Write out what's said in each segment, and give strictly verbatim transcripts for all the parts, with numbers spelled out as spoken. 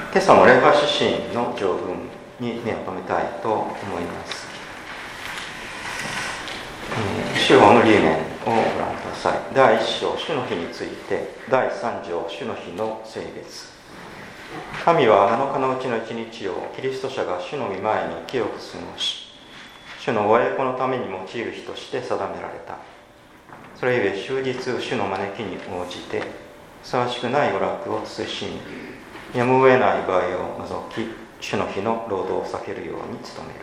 今朝も礼拝指針の条文に目を留めたいと思います。主法の理念をご覧ください。だいいっ章、主の日について。だいさん条、主の日の性別。神はなのかのうちのいちにちをキリスト者が主の御前に清く過ごし、主のご栄光のために用いる日として定められた。それゆえ終日主の招きに応じてふさわしくない娯楽を慎み、やむを得ない場合を除き、主の日の労働を避けるように努める。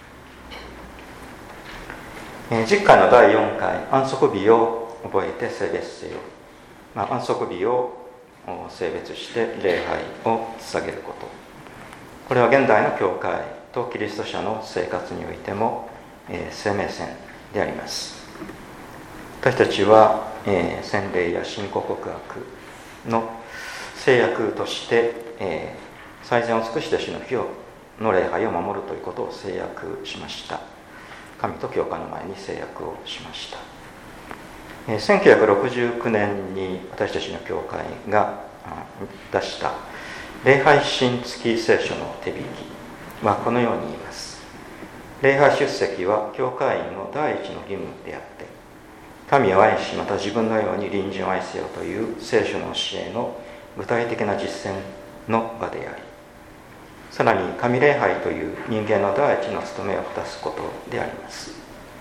えー、じゅっかいのだいよんかい、安息日を覚えて性別せよ。まあ、安息日を性別して礼拝を捧げること。これは現代の教会とキリスト者の生活においても、えー、生命線であります。私たちは、えー、洗礼や信仰告白の制約として、えー、最善を尽くして主の日をの礼拝を守るということを制約しました。神と教会の前に制約をしました。えー、せんきゅうひゃくろくじゅうきゅうねんに私たちの教会が出した礼拝神付き聖書の手引きはこのように言います。礼拝出席は教会員の第一の義務であって、神を愛し、また自分のように隣人を愛せよという聖書の教えの具体的な実践の場であり、さらに神礼拝という人間の第一の務めを果たすことであります。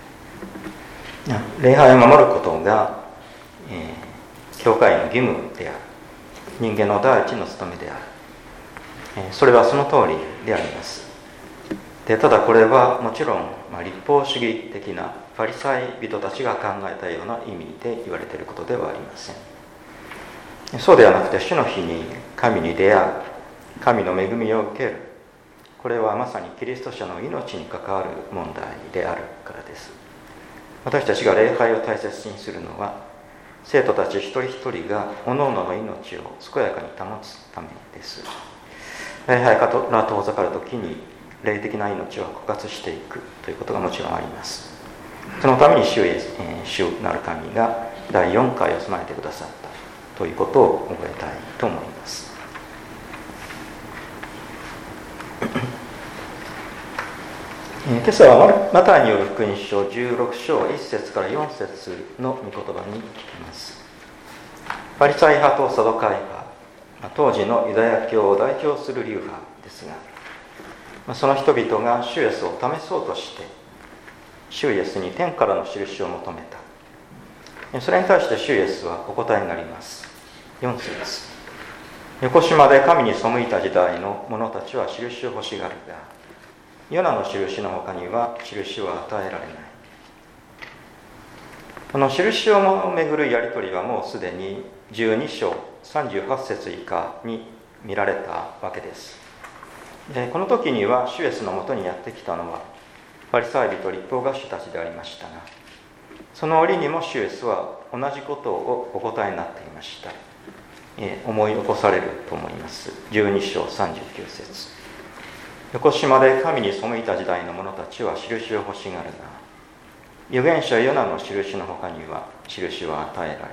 礼拝を守ることが、えー、教会の義務である。人間の第一の務めである。えー、それはその通りであります。で、ただこれはもちろん、まあ、立法主義的なファリサイ人たちが考えたような意味で言われていることではありません。そうではなくて、主の日に神に出会う、神の恵みを受ける。これはまさにキリスト者の命に関わる問題であるからです。私たちが礼拝を大切にするのは、生徒たち一人一人が各々の命を健やかに保つためです。礼拝から遠ざかるときに霊的な命を枯渇していくということがもちろんあります。そのために主へ、主なる神がだいよんかいを備えてくださったということを覚えたいと思います。今朝はマタイによる福音書じゅうろく章いっ節からよん節の御言葉に聞きます。パリサイ派とサドカイ派、当時のユダヤ教を代表する流派ですが、その人々が主イエスを試そうとして主イエスに天からの印を求めた。それに対して主イエスはお答えになります。よん節、横島で神に背いた時代の者たちは印を欲しがるが、ヨナの印の他には印は与えられない。この印をめぐるやり取りはもうすでにじゅうに章さんじゅうはち節以下に見られたわけです。で、この時には主イエスのもとにやってきたのはファリサイ人律法学者たちでありましたが、その折にも主イエスは同じことをお答えになっていました。えー、思い起こされると思います。じゅうに章さんじゅうきゅう節、横島で神に背いた時代の者たちは印を欲しがるが、預言者ヨナの印の他には印は与えられない。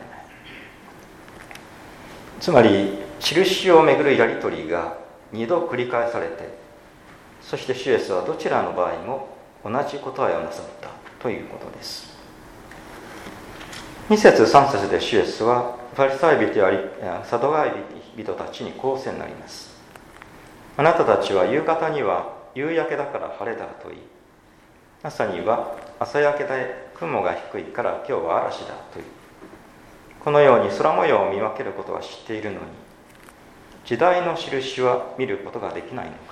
つまり印をめぐるやり取りが二度繰り返されて、そして主イエスはどちらの場合も同じ答えをなさったということです。に節さん節で主イエスはファリサイ人やサドカイ人たちにこうおせになります。あなたたちは夕方には夕焼けだから晴れだと言い、朝には朝焼けで雲が低いから今日は嵐だと言い、このように空模様を見分けることは知っているのに、時代の印は見ることができないのか。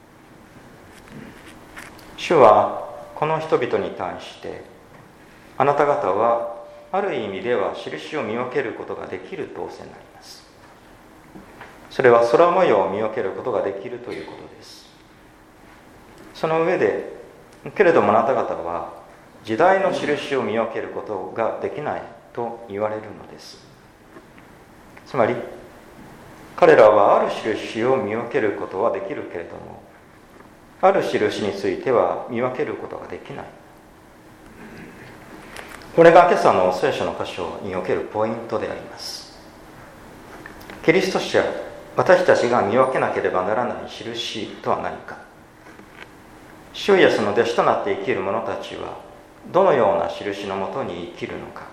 主はこの人々に対して、あなた方はある意味では印を見分けることができるとおせになります。それは空模様を見分けることができるということです。その上で、けれどもあなた方は時代の印を見分けることができないと言われるのです。つまり彼らはある印を見分けることはできるけれども、ある印については見分けることができない。これが今朝の聖書の箇所におけるポイントであります。キリスト者私たちが見分けなければならない印とは何か。主イエスの弟子となって生きる者たちはどのような印のもとに生きるのか。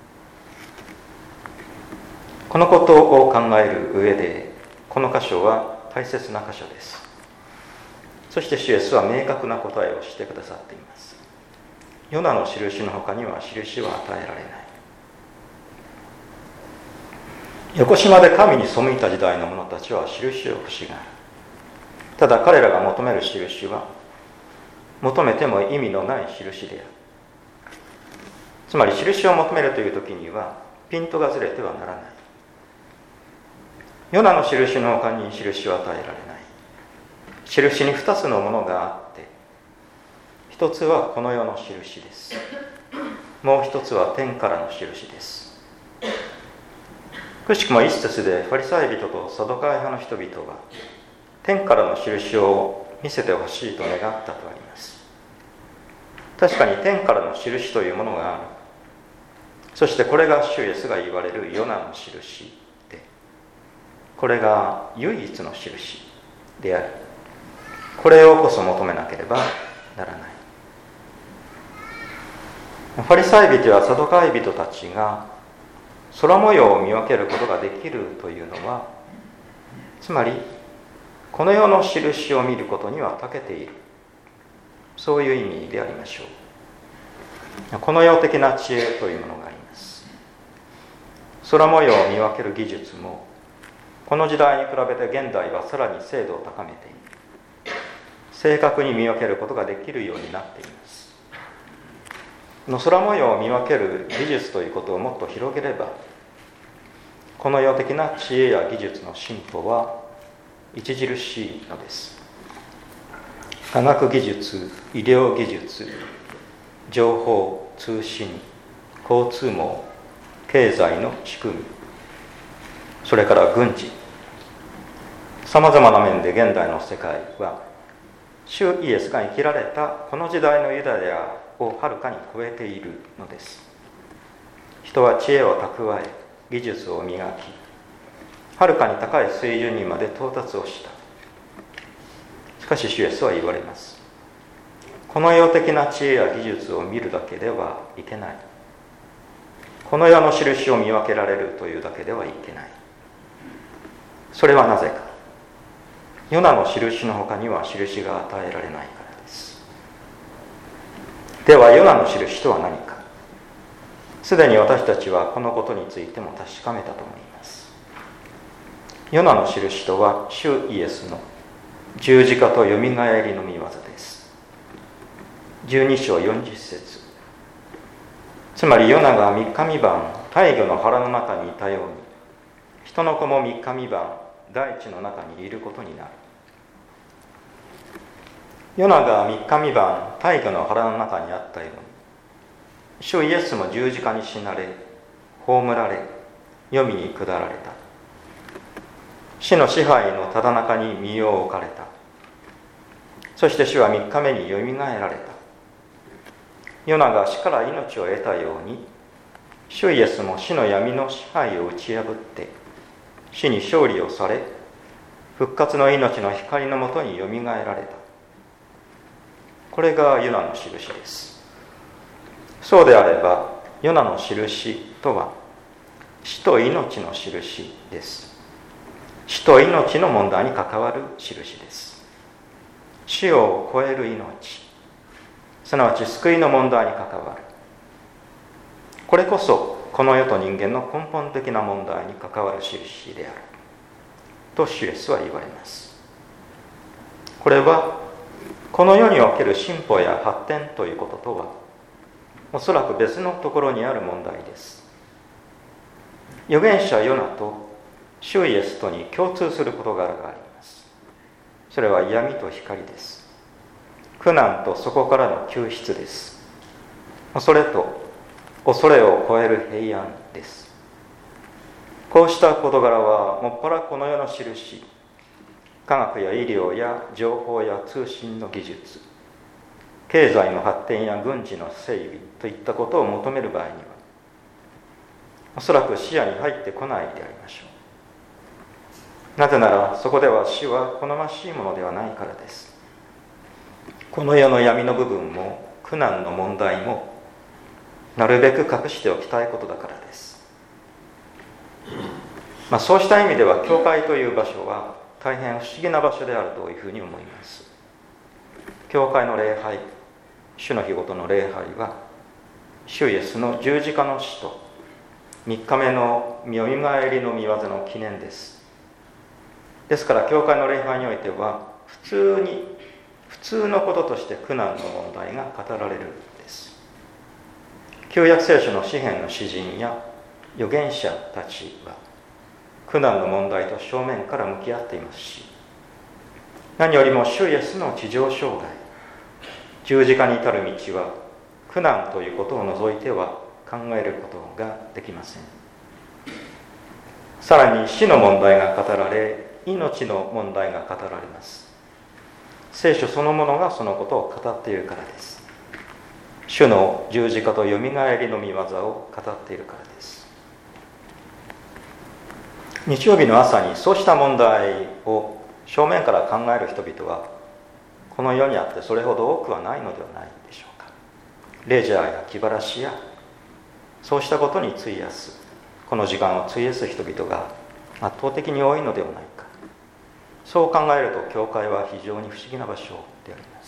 このことを考える上で、この箇所は大切な箇所です。そして主イエスは明確な答えをしてくださっています。ヨナの印の他には印は与えられない。横島で神に背いた時代の者たちは印を欲しがる。ただ彼らが求める印は求めても意味のない印である。つまり印を求めるという時にはピントがずれてはならない。ヨナの印の他に印は与えられない。印に二つのものがあって、一つはこの世の印です。もう一つは天からの印です。くしくも一節でファリサイ人とサドカイ派の人々は天からの印を見せてほしいと願ったとあります。確かに天からの印というものがある。そしてこれが主イエスが言われるヨナの印で、これが唯一の印である。これをこそ求めなければならない。ファリサイ人やサドカイ人たちが空模様を見分けることができるというのは、つまりこの世の印を見ることには長けている、そういう意味でありましょう。この世的な知恵というものがあります。空模様を見分ける技術もこの時代に比べて現代はさらに精度を高めている。正確に見分けることができるようになっています。の空模様を見分ける技術ということをもっと広げれば、この世的な知恵や技術の進歩は著しいのです。科学技術、医療技術、情報、通信、交通網、経済の仕組み、それから軍事、さまざまな面で現代の世界は主イエスが生きられたこの時代のユダヤをはるかに超えているのです。人は知恵を蓄え、技術を磨き、はるかに高い水準にまで到達をした。しかし主イエスは言われます。この世的な知恵や技術を見るだけではいけない。この世の印を見分けられるというだけではいけない。それはなぜか。ヨナの印の他には印が与えられないからです。ではヨナの印とは何か。すでに私たちはこのことについても確かめたと思います。ヨナの印とは主イエスの十字架とよみがえりの御業です。じゅうに章よんじゅっ節。つまりヨナが三日三晩大魚の腹の中にいたように、人の子も三日三晩大地の中にいることになる。ヨナが三日三晩大魚の腹の中にあったように、主イエスも十字架に死なれ、葬られ、黄泉に下られた。死の支配のただ中に身を置かれた。そして主は三日目によみがえられた。ヨナが死から命を得たように、主イエスも死の闇の支配を打ち破って死に勝利をされ、復活の命の光のもとによみがえられた。これがヨナの印です。そうであれば、ヨナの印とは死と命の印です。死と命の問題に関わる印です。死を超える命、すなわち救いの問題に関わる。これこそこの世と人間の根本的な問題に関わる印であると主イエスは言われます。これはこの世における進歩や発展ということとはおそらく別のところにある問題です。預言者ヨナと主イエスとに共通する事柄があります。それは闇と光です。苦難とそこからの救出です。恐れと恐れを超える平安です。こうした事柄はもっぱらこの世の印、科学や医療や情報や通信の技術、経済の発展や軍事の整備といったことを求める場合にはおそらく視野に入ってこないでありましょう。 なぜならそこでは死は好ましいものではないからです。この世の闇の部分も苦難の問題もなるべく隠しておきたいことだからです。まあ、そうした意味では教会という場所は大変不思議な場所であるというふうに思います。教会の礼拝、主の日ごとの礼拝は主イエスの十字架の死とみっかめのよみがえりの御業の記念です。ですから教会の礼拝においては普通に普通のこととして苦難の問題が語られるんです。旧約聖書の詩篇の詩人や預言者たちは苦難の問題と正面から向き合っていますし、何よりも主イエスの地上生涯、十字架に至る道は苦難ということを除いては考えることができません。さらに死の問題が語られ、命の問題が語られます。聖書そのものがそのことを語っているからです。主の十字架とよみがえりの御業を語っているからです。日曜日の朝にそうした問題を正面から考える人々はこの世にあってそれほど多くはないのではないでしょうか。レジャーや気晴らしやそうしたことに費やす、この時間を費やす人々が圧倒的に多いのではないか。そう考えると教会は非常に不思議な場所であります。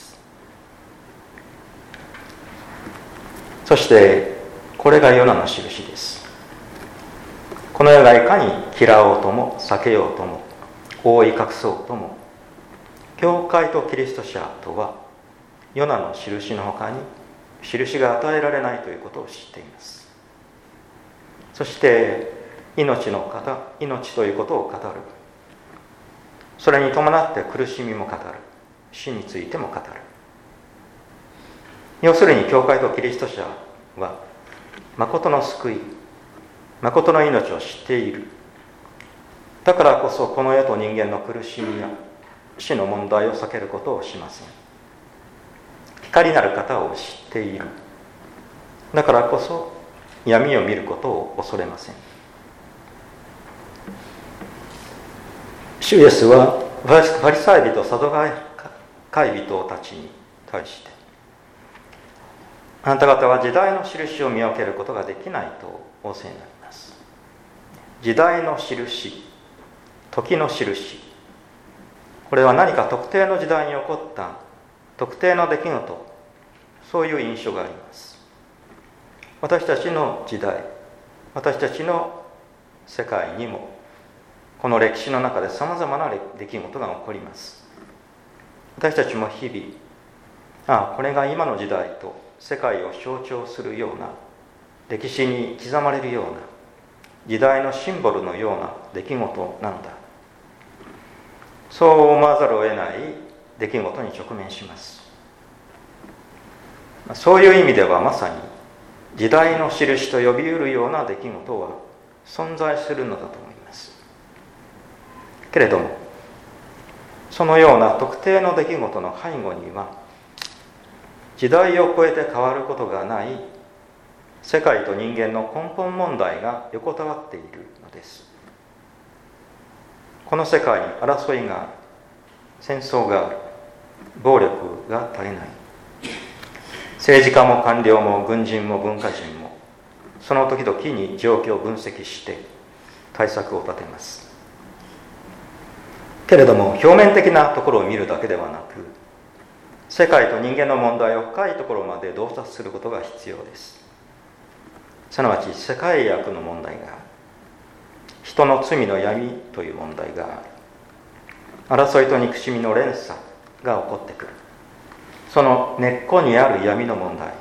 そしてこれがヨナの印です。この世がいかに嫌おうとも避けようとも覆い隠そうとも、教会とキリスト者とはヨナの印の他に印が与えられないということを知っています。そして命の方、命ということを語る。それに伴って苦しみも語る。死についても語る。要するに教会とキリスト者は誠の救い、誠の命を知っている。だからこそこの世と人間の苦しみや死の問題を避けることをしません。光なる方を知っている。だからこそ闇を見ることを恐れません。主イエスはファリサイ人、サドカイ人たちに対して、あなた方は時代の印を見分けることができないと仰せになります。時代の印、時の印、これは何か特定の時代に起こった特定の出来事、そういう印象があります。私たちの時代、私たちの世界にもこの歴史の中でさまざまな出来事が起こります。私たちも日々、ああこれが今の時代と世界を象徴するような、歴史に刻まれるような時代のシンボルのような出来事なのだ、そう思わざるを得ない出来事に直面します。そういう意味ではまさに時代の印と呼び得るような出来事は存在するのだと思います。けれどもそのような特定の出来事の背後には時代を超えて変わることがない世界と人間の根本問題が横たわっているのです。この世界に争いがある、戦争がある、暴力が足りない。政治家も官僚も軍人も文化人もその時々に状況を分析して対策を立てます。けれども表面的なところを見るだけではなく、世界と人間の問題を深いところまで洞察することが必要です。すなわち世界悪の問題がある、人の罪の闇という問題がある、争いと憎しみの連鎖が起こってくる。その根っこにある闇の問題です。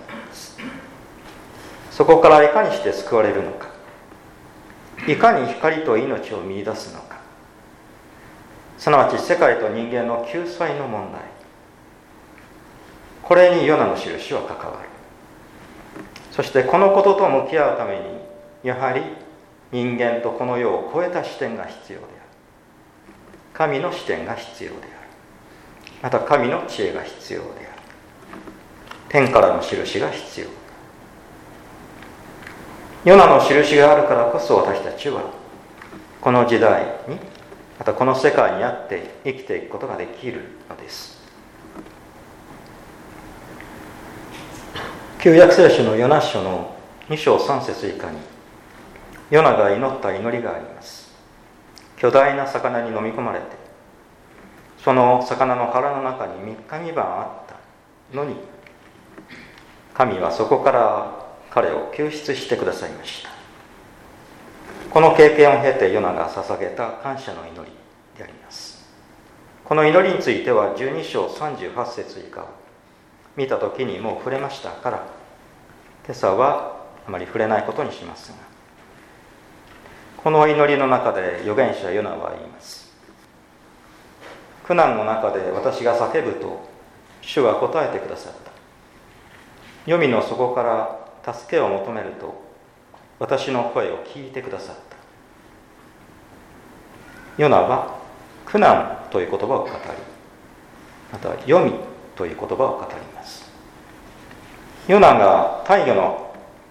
そこからいかにして救われるのか、いかに光と命を見出すのか、すなわち世界と人間の救済の問題、これにヨナの印は関わる。そしてこのことと向き合うためにやはり人間とこの世を超えた視点が必要である。神の視点が必要である。また神の知恵が必要である。天からの印が必要。ヨナの印があるからこそ私たちはこの時代にまたこの世界にあって生きていくことができるのです。旧約聖書のヨナ書のに章さん節以下にヨナが祈った祈りがあります。巨大な魚に飲み込まれて、その魚の腹の中にみっかみばんあったのに、神はそこから彼を救出してくださいました。この経験を経てヨナが捧げた感謝の祈りであります。この祈りについてはじゅうに章さんじゅうはち節以下を見た時にもう触れましたから、今朝はあまり触れないことにしますが、この祈りの中で預言者ヨナは言います。苦難の中で私が叫ぶと主は答えてくださった。黄泉の底から助けを求めると私の声を聞いてくださった。ヨナは苦難という言葉を語り、また黄泉という言葉を語ります。ヨナが大魚の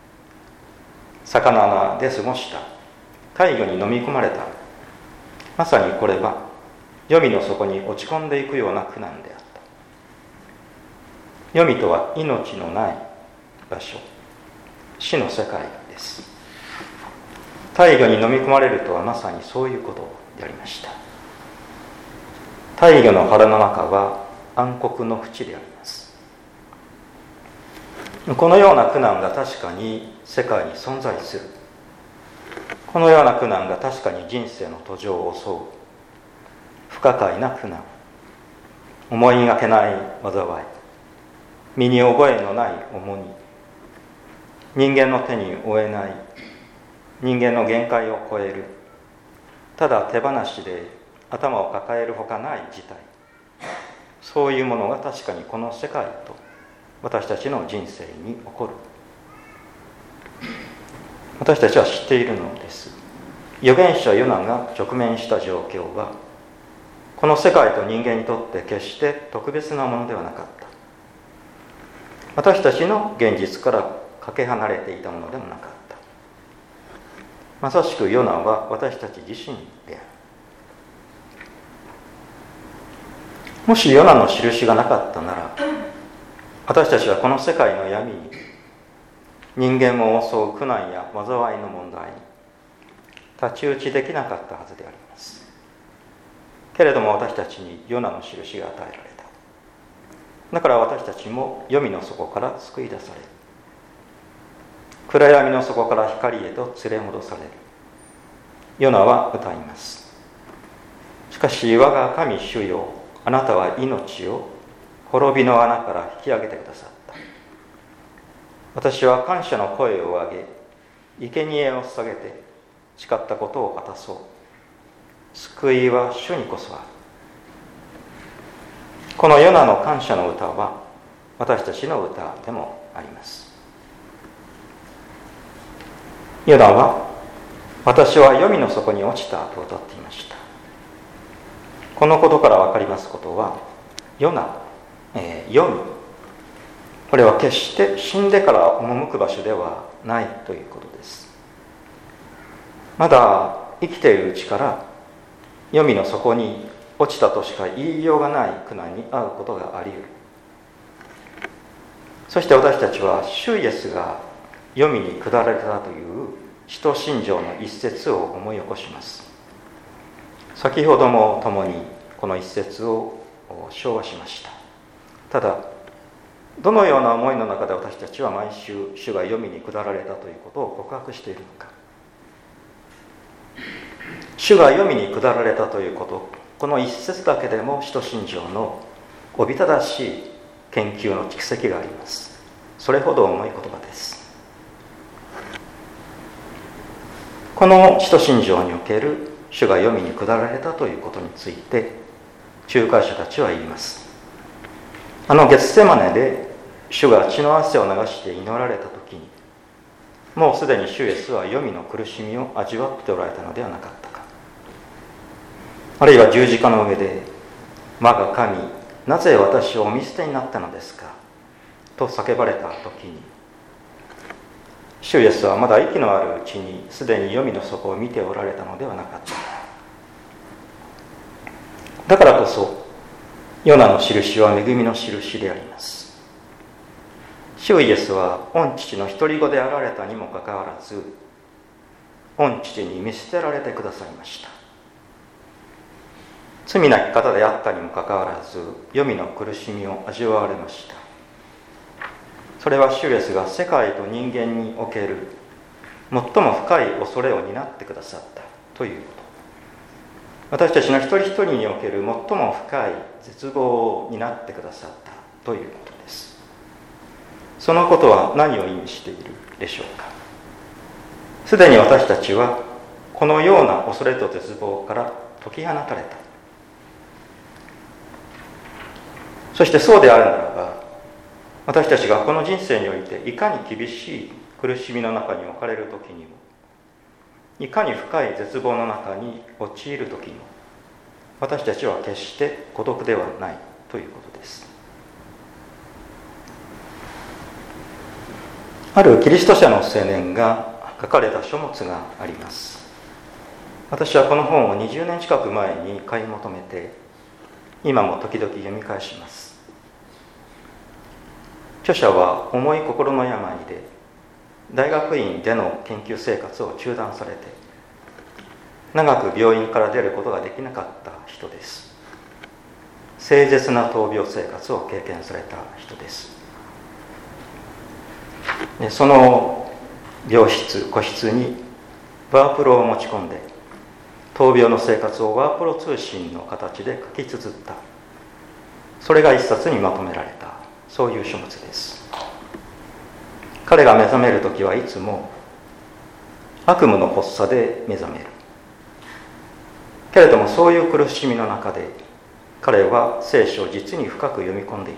魚で過ごした、大魚に飲み込まれた、まさにこれは黄泉の底に落ち込んでいくような苦難であった。黄泉とは命のない場所、死の世界です。大魚に飲み込まれるとはまさにそういうことでありました。大魚の腹の中は暗黒の淵であります。このような苦難が確かに世界に存在する。このような苦難が確かに人生の途上を襲う不可解な苦難、思いがけない災い、身に覚えのない重荷、人間の手に負えない、人間の限界を超える、ただ手放しで頭を抱えるほかない事態、そういうものが確かにこの世界と私たちの人生に起こる。私たちは知っているのです。預言者ヨナが直面した状況は、この世界と人間にとって決して特別なものではなかった。私たちの現実からかけ離れていたものでもなかった。まさしくヨナは私たち自身である。もしヨナの印がなかったなら、私たちはこの世界の闇に、人間を襲う苦難や災いの問題に太刀打ちできなかったはずであります。けれども私たちにヨナの印が与えられた。だから私たちも黄泉の底から救い出される。暗闇の底から光へと連れ戻される。ヨナは歌います。しかし我が神主よ、あなたは命を滅びの穴から引き上げてくださった。私は感謝の声を上げ、生贄を捧げて誓ったことを果たそう。救いは主にこそある。このヨナの感謝の歌は私たちの歌でもあります。ヨナは私は黄泉の底に落ちたと歌っていました。このことから分かりますことは、ヨナ、えー、黄泉、これは決して死んでから赴く場所ではないということです。まだ生きているうちから黄泉の底に落ちたとしか言いようがない苦難に遭うことがあり得る。そして私たちは主イエスが黄泉に下られたという使徒信条の一節を思い起こします。先ほども共にこの一節を唱和しました。ただどのような思いの中で私たちは毎週主が黄泉に下られたということを告白しているのか。主が黄泉に下られたということ、この一節だけでも使徒信条のおびただしい研究の蓄積があります。それほど重い言葉です。この使徒信条における主が黄泉に下られたということについて仲介者たちは言います。あのゲツセマネで主が血の汗を流して祈られた時に、もうすでに主イエスは黄泉の苦しみを味わっておられたのではなかったか。あるいは十字架の上で、我が神、なぜ私をお見捨てになったのですかと叫ばれた時に、主イエスはまだ息のあるうちにすでに黄泉の底を見ておられたのではなかったか。 だからこそヨナの印は恵みの印であります。主イエスは御父の独り子であられたにもかかわらず、御父に見捨てられてくださいました。罪なき方であったにもかかわらず、黄泉の苦しみを味わわれました。それは主イエスが世界と人間における最も深い恐れを担ってくださったということ。私たちの一人一人における最も深い絶望を担ってくださったということです。そのことは何を意味しているでしょうか。すでに私たちはこのような恐れと絶望から解き放たれた。そしてそうであるならば、私たちがこの人生においていかに厳しい苦しみの中に置かれるときにも、いかに深い絶望の中に陥るときも、私たちは決して孤独ではないということです。あるキリスト者の青年が書かれた書物があります。私はこの本をにじゅうねん近く前に買い求めて、今も時々読み返します。著者は重い心の病で大学院での研究生活を中断されて、長く病院から出ることができなかった人です。凄絶な闘病生活を経験された人です。でその病室個室にワープロを持ち込んで、闘病の生活をワープロ通信の形で書き綴った、それが一冊にまとめられた、そういう書物です。彼が目覚めるときはいつも悪夢の発作で目覚める。けれどもそういう苦しみの中で彼は聖書を実に深く読み込んでいった。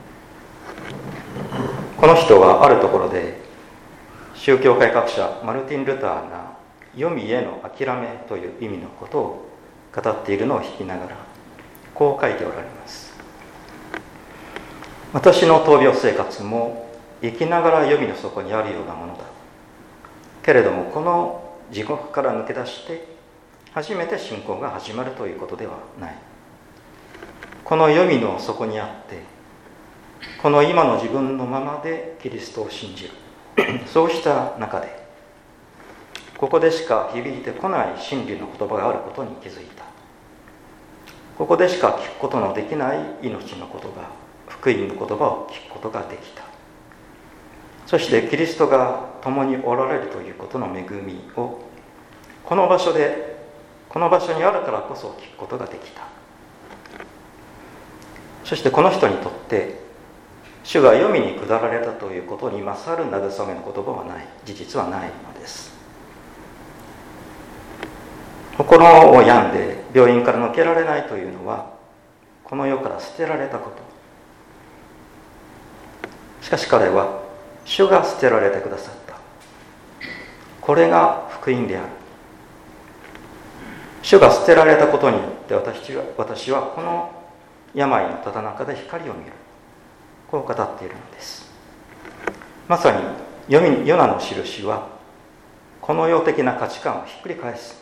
この人はあるところで宗教改革者マルティン・ルターが黄泉への諦めという意味のことを語っているのを聞きながらこう書いておられます。私の闘病生活も生きながら黄泉の底にあるようなものだ。けれどもこの地獄から抜け出して初めて信仰が始まるということではない。この黄泉の底にあってこの今の自分のままでキリストを信じるそうした中でここでしか響いてこない真理の言葉があることに気づいた。ここでしか聞くことのできない命の言葉、福音の言葉を聞くことができた。そしてキリストが共におられるということの恵みをこの場所でこの場所にあるからこそ聞くことができた。そしてこの人にとって主が黄泉に下られたということに勝る慰めの言葉はない、事実はないのです。心を病んで病院から抜けられないというのはこの世から捨てられたこと。しかし彼は主が捨てられてくださった。これが福音である。主が捨てられたことによって私は、私はこの病のただ中で光を見る。こう語っているのです。まさにヨナの印はこの世的な価値観をひっくり返す。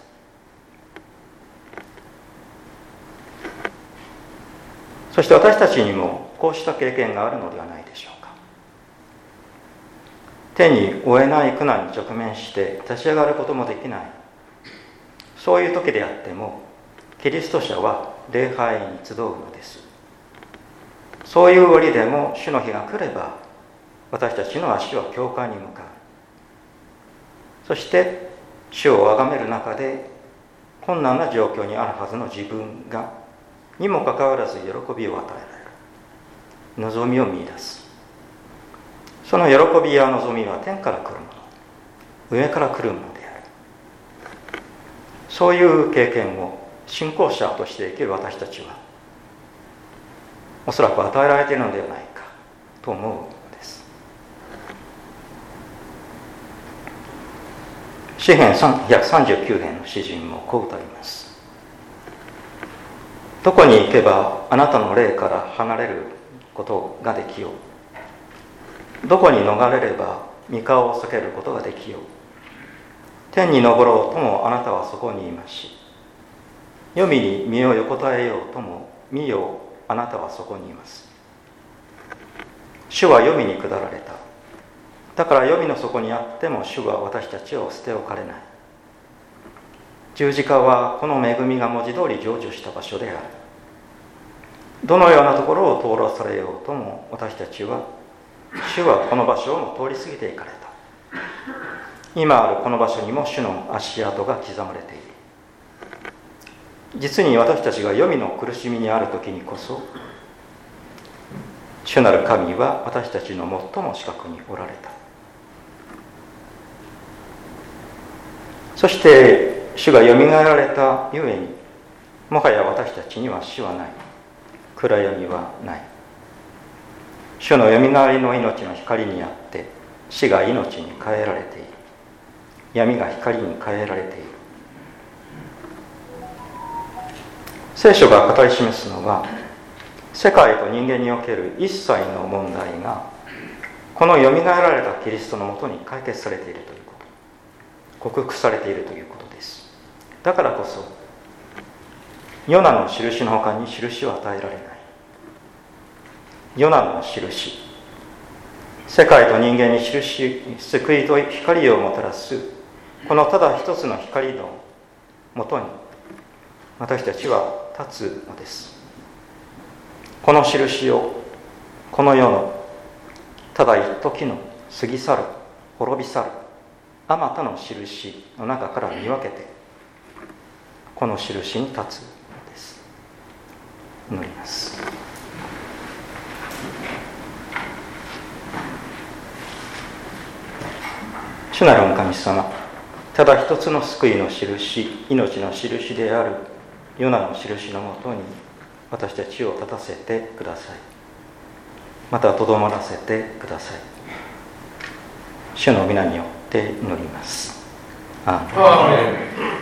そして私たちにもこうした経験があるのではないでしょうか。手に負えない苦難に直面して立ち上がることもできない、そういう時であってもキリスト者は礼拝に集うのです。そういう折でも主の日が来れば私たちの足は教会に向かう。そして主を崇める中で困難な状況にあるはずの自分がにもかかわらず喜びを与えられる、望みを見出す。その喜びや望みは天から来るもの、上から来るものである。そういう経験を信仰者として生きる私たちはおそらく与えられているのではないかと思うのです。詩編ひゃくさんじゅうきゅう編の詩人もこう歌います。どこに行けばあなたの霊から離れることができよう。どこに逃れれば御顔を避けることができよう。天に昇ろうともあなたはそこにいまし。 黄泉に身を横たえようとも、見よ、あなたはそこにいます。主は黄泉に下られた。だから黄泉の底にあっても主は私たちを捨て置かれない。十字架はこの恵みが文字通り成就した場所である。どのようなところを通らされようとも、私たちは主はこの場所をも通り過ぎていかれた。今あるこの場所にも主の足跡が刻まれている。実に私たちが黄泉の苦しみにある時にこそ、主なる神は私たちの最も近くにおられた。そして主がよみがえられたゆえに、もはや私たちには死はない、暗闇はない。主のよみがえりの命の光にあって死が命に変えられている。闇が光に変えられている。聖書が語り示すのは、世界と人間における一切の問題がこのよみがえられたキリストのもとに解決されているということ、克服されているということです。だからこそヨナの印の他に印を与えられない。ヨナの印、世界と人間に印、救いと光をもたらすこのただ一つの光のもとに私たちは立つのです。この印をこの世のただ一時の過ぎ去る、滅び去るあまたの印の中から見分けて、この印に立つのです。祈ります。主なる御神様、ただ一つの救いの印、命の印であるヨナの印のもとに私たちを立たせてください。またとどまらせてください。主の皆によって祈ります。アーメン。